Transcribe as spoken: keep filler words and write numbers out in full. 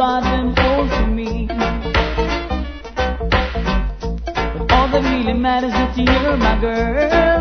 bottom hold for me. But all that really matters is that you're my girl.